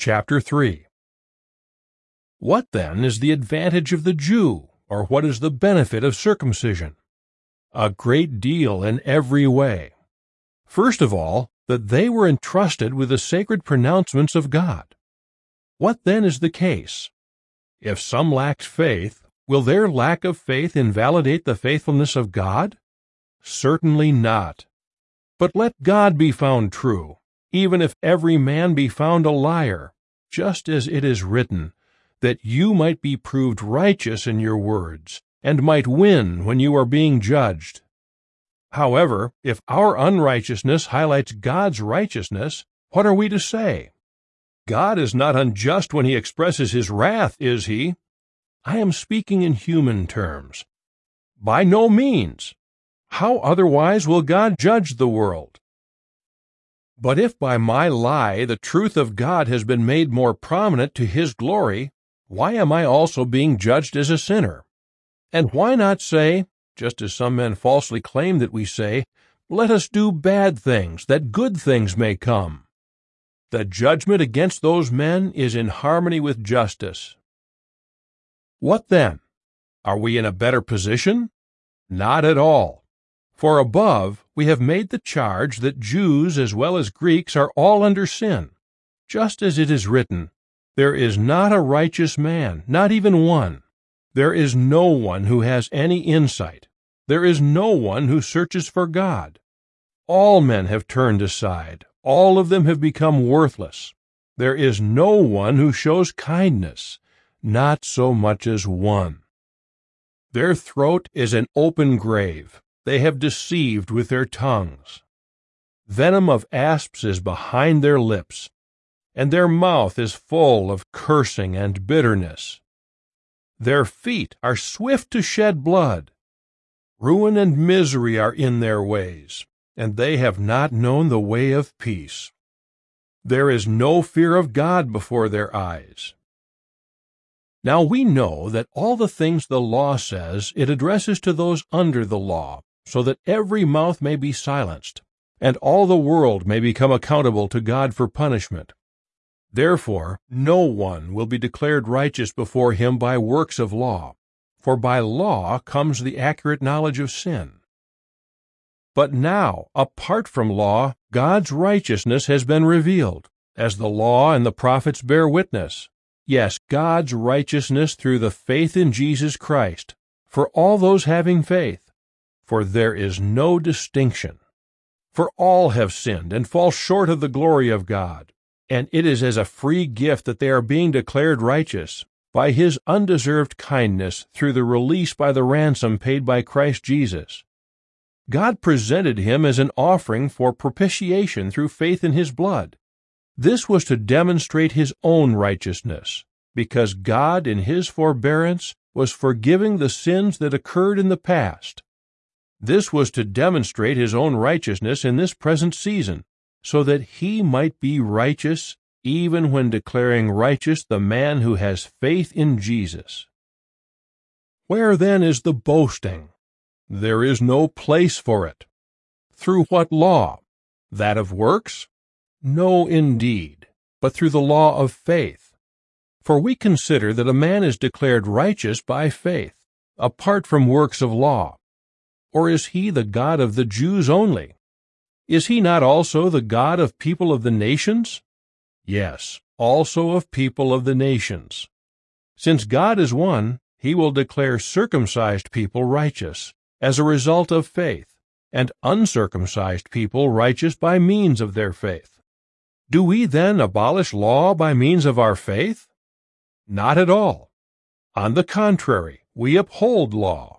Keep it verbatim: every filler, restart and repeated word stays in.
Chapter three. What then is the advantage of the Jew, or what is the benefit of circumcision? A great deal in every way. First of all, that they were entrusted with the sacred pronouncements of God. What then is the case? If some lacked faith, will their lack of faith invalidate the faithfulness of God? Certainly not. But let God be found true, even if every man be found a liar, just as it is written, that you might be proved righteous in your words, and might win when you are being judged. However, if our unrighteousness highlights God's righteousness, what are we to say? God is not unjust when he expresses his wrath, is he? I am speaking in human terms. By no means. How otherwise will God judge the world? But if by my lie the truth of God has been made more prominent to his glory, why am I also being judged as a sinner? And why not say, just as some men falsely claim that we say, let us do bad things, that good things may come? The judgment against those men is in harmony with justice. What then? Are we in a better position? Not at all. For above we have made the charge that Jews as well as Greeks are all under sin, just as it is written, there is not a righteous man, not even one. There is no one who has any insight. There is no one who searches for God. All men have turned aside. All of them have become worthless. There is no one who shows kindness, not so much as one. Their throat is an open grave. They have deceived with their tongues. Venom of asps is behind their lips, and their mouth is full of cursing and bitterness. Their feet are swift to shed blood. Ruin and misery are in their ways, and they have not known the way of peace. There is no fear of God before their eyes. Now we know that all the things the law says it addresses to those under the law, so that every mouth may be silenced, and all the world may become accountable to God for punishment. Therefore, no one will be declared righteous before him by works of law, for by law comes the accurate knowledge of sin. But now, apart from law, God's righteousness has been revealed, as the law and the prophets bear witness. Yes, God's righteousness through the faith in Jesus Christ, for all those having faith. For there is no distinction. For all have sinned and fall short of the glory of God, and it is as a free gift that they are being declared righteous, by his undeserved kindness through the release by the ransom paid by Christ Jesus. God presented him as an offering for propitiation through faith in his blood. This was to demonstrate his own righteousness, because God in his forbearance was forgiving the sins that occurred in the past. This was to demonstrate his own righteousness in this present season, so that he might be righteous even when declaring righteous the man who has faith in Jesus. Where then is the boasting? There is no place for it. Through what law? That of works? No, indeed, but through the law of faith. For we consider that a man is declared righteous by faith, apart from works of law. Or is he the God of the Jews only? Is he not also the God of people of the nations? Yes, also of people of the nations. Since God is one, he will declare circumcised people righteous, as a result of faith, and uncircumcised people righteous by means of their faith. Do we then abolish law by means of our faith? Not at all. On the contrary, we uphold law.